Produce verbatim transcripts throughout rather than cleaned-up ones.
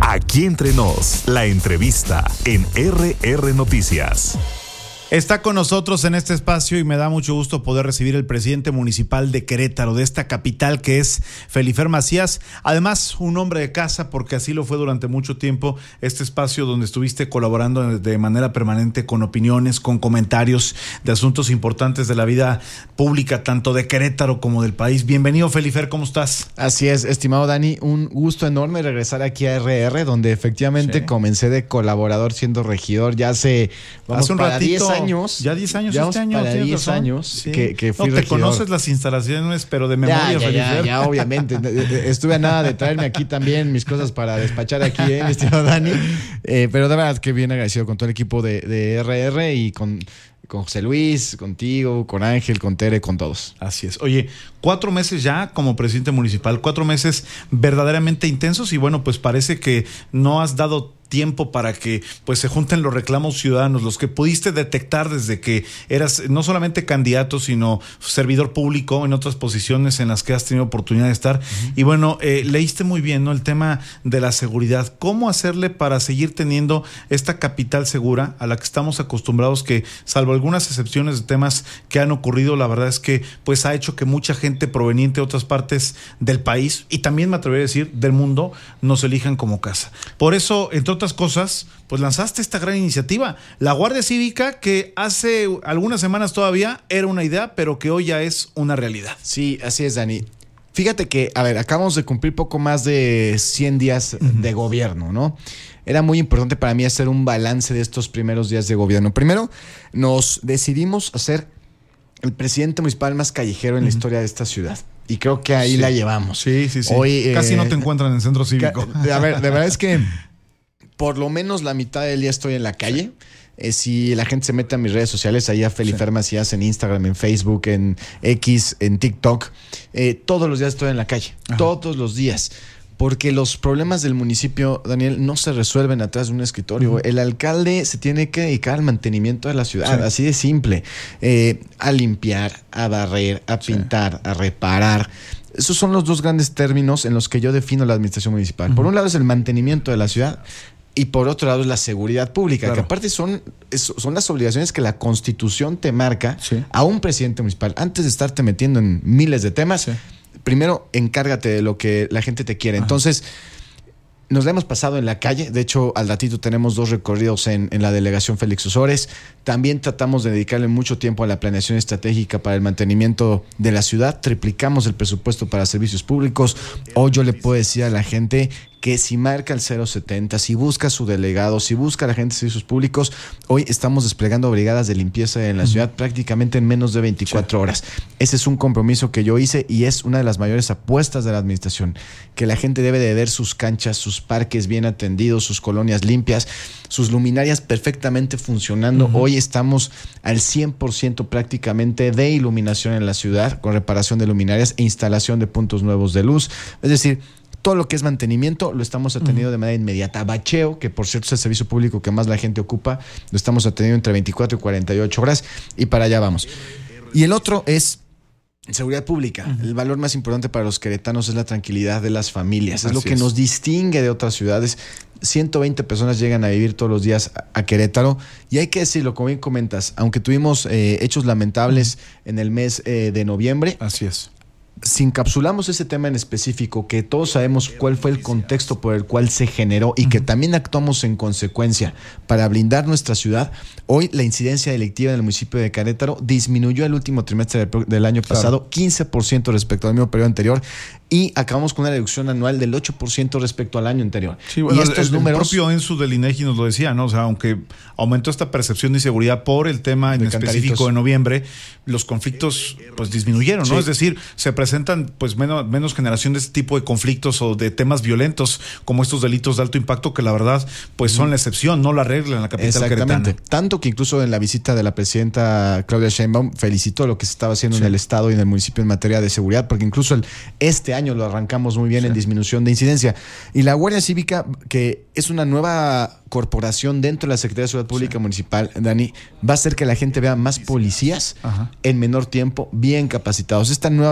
Aquí Entre Nos, la entrevista en R R Noticias. Está con nosotros en este espacio y me da mucho gusto poder recibir el presidente municipal de Querétaro, de esta capital, que es Felifer Macías. Además, un hombre de casa, porque así lo fue durante mucho tiempo, este espacio donde estuviste colaborando de manera permanente con opiniones, con comentarios de asuntos importantes de la vida pública, tanto de Querétaro como del país. Bienvenido, Felifer, ¿cómo estás? Así es, estimado Dani, un gusto enorme regresar aquí a R R, donde efectivamente sí. comencé de colaborador siendo regidor ya hace, vamos, hace un para ratito. diez años. Ya diez años ya este año. Para diez años sí. que, que fui no, te regidor. conoces las instalaciones, pero de memoria, ya, ya, Felifer. ya, ya, obviamente. Estuve a nada de traerme aquí también mis cosas para despachar aquí, ¿eh, mi estimado Dani? Eh, pero de verdad que bien agradecido con todo el equipo de, de R R y con... con José Luis, contigo, con Ángel, con Tere, con todos. Así es. Oye, cuatro meses ya como presidente municipal, cuatro meses verdaderamente intensos y bueno, pues parece que no has dado tiempo para que pues se junten los reclamos ciudadanos, los que pudiste detectar desde que eras no solamente candidato, sino servidor público en otras posiciones en las que has tenido oportunidad de estar. Uh-huh. Y bueno, eh, leíste muy bien, ¿no?, el tema de la seguridad. ¿Cómo hacerle para seguir teniendo esta capital segura a la que estamos acostumbrados, que salvo algunas excepciones de temas que han ocurrido, la verdad es que pues ha hecho que mucha gente proveniente de otras partes del país y también me atrevería a decir del mundo nos elijan como casa? Por eso, entre otras cosas, pues lanzaste esta gran iniciativa, la Guardia Cívica, que hace algunas semanas todavía era una idea, pero que hoy ya es una realidad. Sí, así es, Dani. Fíjate que, a ver, acabamos de cumplir poco más de cien días uh-huh. de gobierno, ¿no? Era muy importante para mí hacer un balance de estos primeros días de gobierno. Primero, nos decidimos hacer el presidente municipal más callejero en uh-huh. la historia de esta ciudad. Y creo que ahí sí. la llevamos. Sí, sí, sí. Hoy, Casi eh, no te encuentran en el centro cívico. A ver, de verdad es que por lo menos la mitad del día estoy en la calle. Eh, si la gente se mete a mis redes sociales, ahí a Felifer sí. Macías en Instagram, en Facebook, en X, en TikTok, eh, todos los días estoy en la calle. Ajá. Todos los días. Porque los problemas del municipio, Daniel, no se resuelven atrás de un escritorio. Uh-huh. El alcalde se tiene que dedicar al mantenimiento de la ciudad, sí. así de simple. Eh, a limpiar, a barrer, a pintar, sí. a reparar. Esos son los dos grandes términos en los que yo defino la administración municipal. Uh-huh. Por un lado es el mantenimiento de la ciudad y por otro lado es la seguridad pública, claro. que aparte son, son las obligaciones que la Constitución te marca sí. a un presidente municipal. Antes de estarte metiendo en miles de temas, sí. primero encárgate de lo que la gente te quiere. Ajá. Entonces, nos la hemos pasado en la calle. De hecho, al ratito tenemos dos recorridos en, en la delegación Félix Osores. También tratamos de dedicarle mucho tiempo a la planeación estratégica para el mantenimiento de la ciudad. Triplicamos el presupuesto para servicios públicos. Hoy yo le puedo decir a la gente que si marca el cero setenta, si busca a su delegado, si busca a la gente de servicios públicos, hoy estamos desplegando brigadas de limpieza en la ciudad prácticamente en menos de veinticuatro sí. horas. Ese es un compromiso que yo hice y es una de las mayores apuestas de la administración, que la gente debe de ver sus canchas, sus parques bien atendidos, sus colonias limpias, sus luminarias perfectamente funcionando. Uh-huh. Hoy estamos al cien por ciento prácticamente de iluminación en la ciudad, con reparación de luminarias e instalación de puntos nuevos de luz. Es decir, todo lo que es mantenimiento lo estamos atendiendo uh-huh. de manera inmediata. Bacheo, que por cierto es el servicio público que más la gente ocupa, lo estamos atendiendo entre veinticuatro y cuarenta y ocho horas y para allá vamos. Y el otro es seguridad pública. Uh-huh. El valor más importante para los queretanos es la tranquilidad de las familias. Es Así lo que es. nos distingue de otras ciudades. ciento veinte personas llegan a vivir todos los días a Querétaro y hay que decirlo, como bien comentas, aunque tuvimos eh, hechos lamentables uh-huh. en el mes eh, de noviembre. Así es. Si encapsulamos ese tema en específico, que todos sabemos cuál fue el contexto por el cual se generó y que también actuamos en consecuencia para blindar nuestra ciudad, hoy la incidencia delictiva en el municipio de Querétaro disminuyó el último trimestre del, del año pasado, claro. quince por ciento respecto al mismo periodo anterior, y acabamos con una reducción anual del ocho por ciento respecto al año anterior. Sí, bueno, y estos el, números, el propio Ensu del INEGI nos lo decía, ¿no? O sea, aunque aumentó esta percepción de inseguridad por el tema en específico de noviembre, los conflictos pues disminuyeron, ¿no? Sí. Es decir, se presentan pues menos, menos generación de este tipo de conflictos o de temas violentos como estos delitos de alto impacto que la verdad pues son la excepción, no la regla en la capital queretana. Tanto que incluso en la visita de la presidenta Claudia Sheinbaum felicitó lo que se estaba haciendo sí. en el estado y en el municipio en materia de seguridad, porque incluso el, este año lo arrancamos muy bien sí. en disminución de incidencia. Y la Guardia Cívica, que es una nueva corporación dentro de la Secretaría de Seguridad Pública sí. Municipal, Dani, va a hacer que la gente vea más policías Ajá. en menor tiempo, bien capacitados. Esta nueva corporación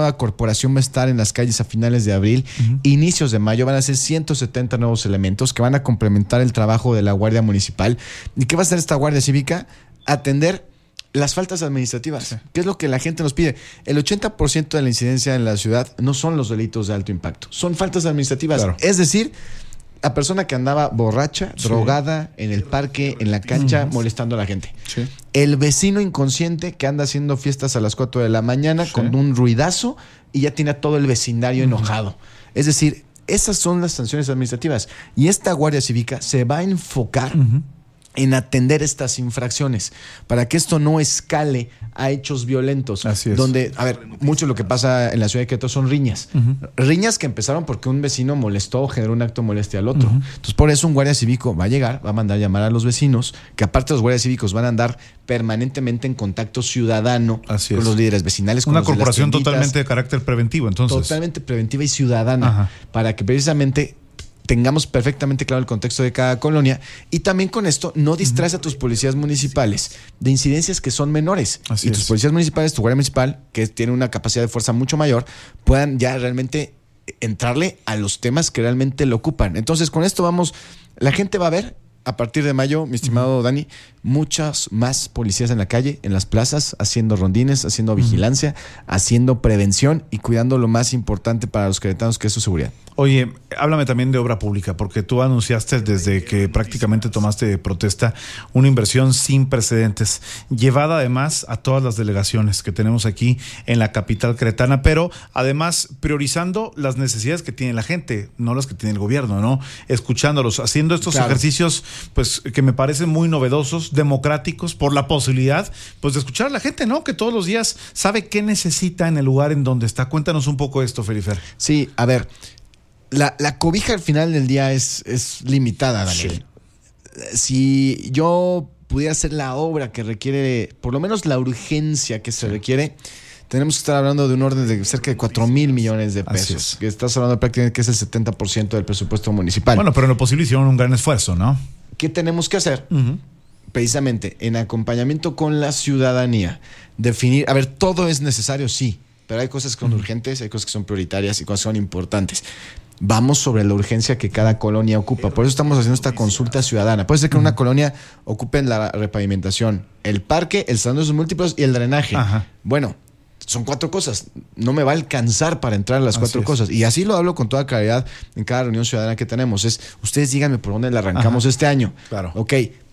corporación va a estar en las calles a finales de abril, uh-huh. inicios de mayo. Van a ser ciento setenta nuevos elementos que van a complementar el trabajo de la Guardia Municipal. ¿Y qué va a hacer esta Guardia Cívica? Atender las faltas administrativas, sí. que es lo que la gente nos pide. El ochenta por ciento de la incidencia en la ciudad no son los delitos de alto impacto, son faltas administrativas. Claro. Es decir, la persona que andaba borracha, sí. drogada, en el parque, en la cancha, uh-huh. molestando a la gente. Sí. El vecino inconsciente que anda haciendo fiestas a las cuatro de la mañana sí. con un ruidazo y ya tiene a todo el vecindario uh-huh. enojado. Es decir, esas son las sanciones administrativas. Y esta Guardia Cívica se va a enfocar uh-huh. en atender estas infracciones para que esto no escale a hechos violentos. Así es. Donde, a ver, mucho lo que pasa en la ciudad de Querétaro son riñas. Uh-huh. Riñas que empezaron porque un vecino molestó o generó un acto molestia al otro. Uh-huh. Entonces, por eso un guardia cívico va a llegar, va a mandar llamar a los vecinos, que aparte los guardias cívicos van a andar permanentemente en contacto ciudadano Así con es. los líderes vecinales. Con Una los de corporación las tienditas, totalmente de carácter preventivo, entonces. Totalmente preventiva y ciudadana. Ajá. Para que precisamente tengamos perfectamente claro el contexto de cada colonia y también con esto no distraes a tus policías municipales de incidencias que son menores. Así y es. tus policías municipales, tu guardia municipal, que tiene una capacidad de fuerza mucho mayor, puedan ya realmente entrarle a los temas que realmente lo ocupan. Entonces, con esto vamos, la gente va a ver a partir de mayo, mi estimado uh-huh. Dani, muchas más policías en la calle, en las plazas, haciendo rondines, haciendo vigilancia, uh-huh. haciendo prevención y cuidando lo más importante para los queretanos, que es su seguridad. Oye, háblame también de obra pública, porque tú anunciaste desde que prácticamente tomaste de protesta una inversión sin precedentes, llevada además a todas las delegaciones que tenemos aquí en la capital queretana, pero además priorizando las necesidades que tiene la gente, no las que tiene el gobierno, ¿no? Escuchándolos, haciendo estos claro. ejercicios, pues, que me parecen muy novedosos, democráticos, por la posibilidad, pues, de escuchar a la gente, ¿no? Que todos los días sabe qué necesita en el lugar en donde está. Cuéntanos un poco esto, Felifer. Sí, a ver. La, la cobija al final del día es, es limitada, Daniel. Sí. Si yo pudiera hacer la obra que requiere, por lo menos la urgencia que se requiere, tenemos que estar hablando de un orden de cerca de cuatro mil millones de pesos. Que estás hablando prácticamente que es el setenta por ciento del presupuesto municipal. Bueno, pero en lo posible hicieron un gran esfuerzo, ¿no? ¿Qué tenemos que hacer? Uh-huh. Precisamente en acompañamiento con la ciudadanía. Definir, a ver, todo es necesario, sí, pero hay cosas que son uh-huh. urgentes, hay cosas que son prioritarias y cosas que son importantes. Vamos sobre la urgencia que cada colonia ocupa. Por eso estamos haciendo esta consulta ciudadana. Puede ser que una colonia ocupen la repavimentación, el parque, el salón de usos múltiples y el drenaje. Ajá. Bueno, son cuatro cosas. No me va a alcanzar para entrar a las así cuatro es. cosas. Y así lo hablo con toda claridad en cada reunión ciudadana que tenemos. Es, ustedes díganme por dónde le arrancamos Ajá. este año. Claro. Ok.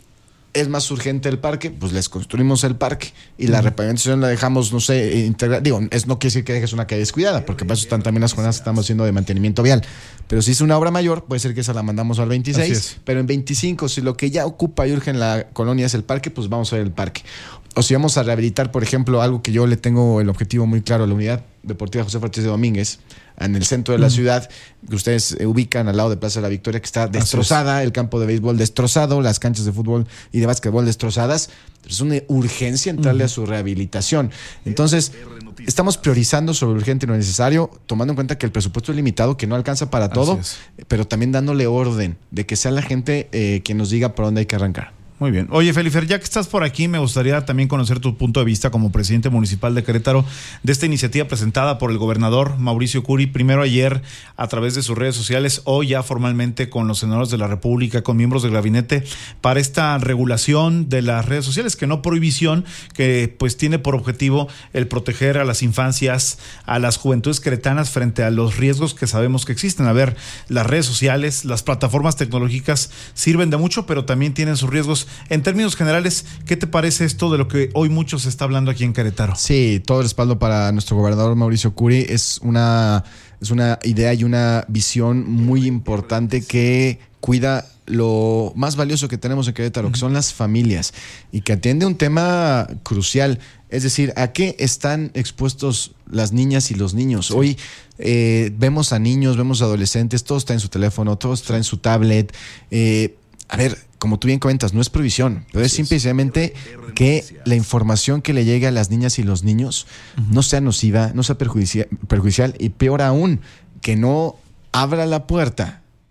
¿Es más urgente el parque? Pues les construimos el parque y la uh-huh. repavimentación la dejamos, no sé, integrar. Digo, es, no quiere decir que dejes una calle descuidada, porque para eso están también las jornadas que estamos haciendo de mantenimiento vial. Pero si es una obra mayor, puede ser que esa la mandamos al veintiséis, pero en veinticinco, si lo que ya ocupa y urge en la colonia es el parque, pues vamos a ver el parque. O si vamos a rehabilitar, por ejemplo, algo que yo le tengo el objetivo muy claro, la unidad deportiva José Ortiz de Domínguez, en el centro de la uh-huh. ciudad, que ustedes ubican al lado de Plaza de la Victoria, que está destrozada, el campo de béisbol destrozado, las canchas de fútbol y de básquetbol destrozadas. Es una urgencia entrarle uh-huh. a su rehabilitación. Entonces, estamos priorizando sobre lo urgente y lo necesario, tomando en cuenta que el presupuesto es limitado, que no alcanza para todo, pero también dándole orden de que sea la gente eh, quien nos diga por dónde hay que arrancar. Muy bien. Oye, Felifer, ya que estás por aquí, me gustaría también conocer tu punto de vista como presidente municipal de Querétaro de esta iniciativa presentada por el gobernador Mauricio Curi, primero ayer a través de sus redes sociales, hoy ya formalmente con los senadores de la República, con miembros del gabinete, para esta regulación de las redes sociales, que no prohibición, que pues tiene por objetivo el proteger a las infancias, a las juventudes queretanas frente a los riesgos que sabemos que existen. A ver, las redes sociales, las plataformas tecnológicas sirven de mucho, pero también tienen sus riesgos. En términos generales, ¿qué te parece esto de lo que hoy mucho se está hablando aquí en Querétaro? Sí, todo el respaldo para nuestro gobernador Mauricio Curi. Es una, es una idea y una visión muy importante que cuida lo más valioso que tenemos en Querétaro, uh-huh. que son las familias, y que atiende un tema crucial. Es decir, ¿a qué están expuestos las niñas y los niños? Sí. Hoy eh, vemos a niños, vemos a adolescentes, todos traen su teléfono, todos traen su tablet. Eh, a ver, como tú bien comentas, no es prohibición, pero es simplemente que la información que le llegue a las niñas y los niños uh-huh. no sea nociva, no sea perjudicia- perjudicial y peor aún, que no abra la puerta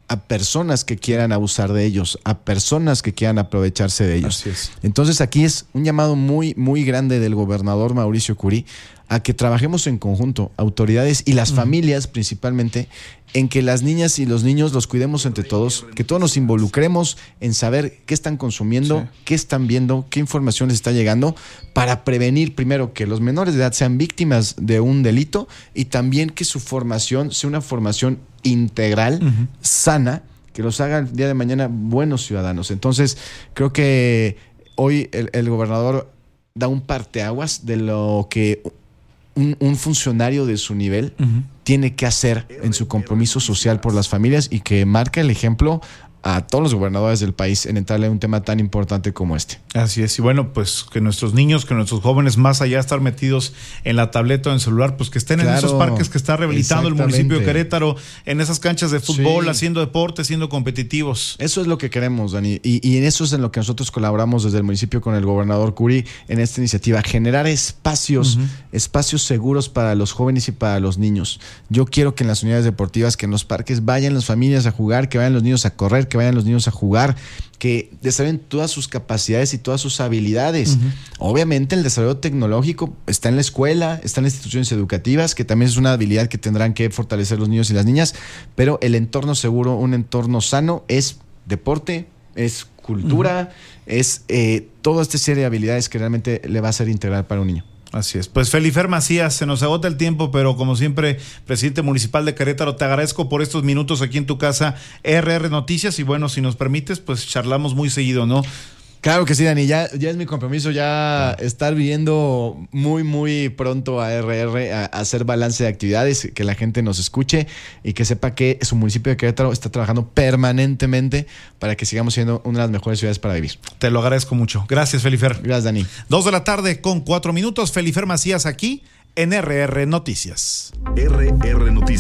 a personas que quieran abusar de ellos, a personas que quieran aprovecharse de ellos. Así es. Entonces aquí es un llamado muy, muy grande del gobernador Mauricio Curi a que trabajemos en conjunto, autoridades y las uh-huh. familias principalmente, en que las niñas y los niños los cuidemos entre todos, que todos nos involucremos en saber qué están consumiendo, sí. qué están viendo, qué información les está llegando, para prevenir primero que los menores de edad sean víctimas de un delito y también que su formación sea una formación integral, uh-huh. sana, que los haga el día de mañana buenos ciudadanos. Entonces, creo que hoy el, el gobernador da un parteaguas de lo que un, un funcionario de su nivel uh-huh. tiene que hacer en su compromiso social por las familias y que marca el ejemplo a todos los gobernadores del país en entrarle a un tema tan importante como este. Así es, y bueno, pues que nuestros niños, que nuestros jóvenes, más allá de estar metidos en la tableta o en el celular, pues que estén claro, en esos parques que está rehabilitando el municipio de Querétaro, en esas canchas de fútbol, sí. haciendo deporte, siendo competitivos. Eso es lo que queremos, Dani, y, y en eso es en lo que nosotros colaboramos desde el municipio con el gobernador Curi en esta iniciativa, generar espacios, uh-huh. espacios seguros para los jóvenes y para los niños. Yo quiero que en las unidades deportivas, que en los parques vayan las familias a jugar, que vayan los niños a correr, que vayan los niños a jugar, que desarrollen todas sus capacidades y todas sus habilidades. Uh-huh. Obviamente el desarrollo tecnológico está en la escuela, está en las instituciones educativas, que también es una habilidad que tendrán que fortalecer los niños y las niñas, pero el entorno seguro, un entorno sano, es deporte, es cultura, uh-huh. es eh, toda esta serie de habilidades que realmente le va a ser integral para un niño. Así es. Pues Felifer Macías, se nos agota el tiempo, pero como siempre, presidente municipal de Querétaro, te agradezco por estos minutos aquí en tu casa, R R Noticias, y bueno, si nos permites, pues charlamos muy seguido, ¿no? Claro que sí, Dani, ya, ya es mi compromiso ya estar viendo muy, muy pronto a R R, a, a hacer balance de actividades, que la gente nos escuche y que sepa que su municipio de Querétaro está trabajando permanentemente para que sigamos siendo una de las mejores ciudades para vivir. Te lo agradezco mucho. Gracias, Felifer. Gracias, Dani. Dos de la tarde con cuatro minutos, Felifer Macías aquí en R R Noticias. R R Noticias.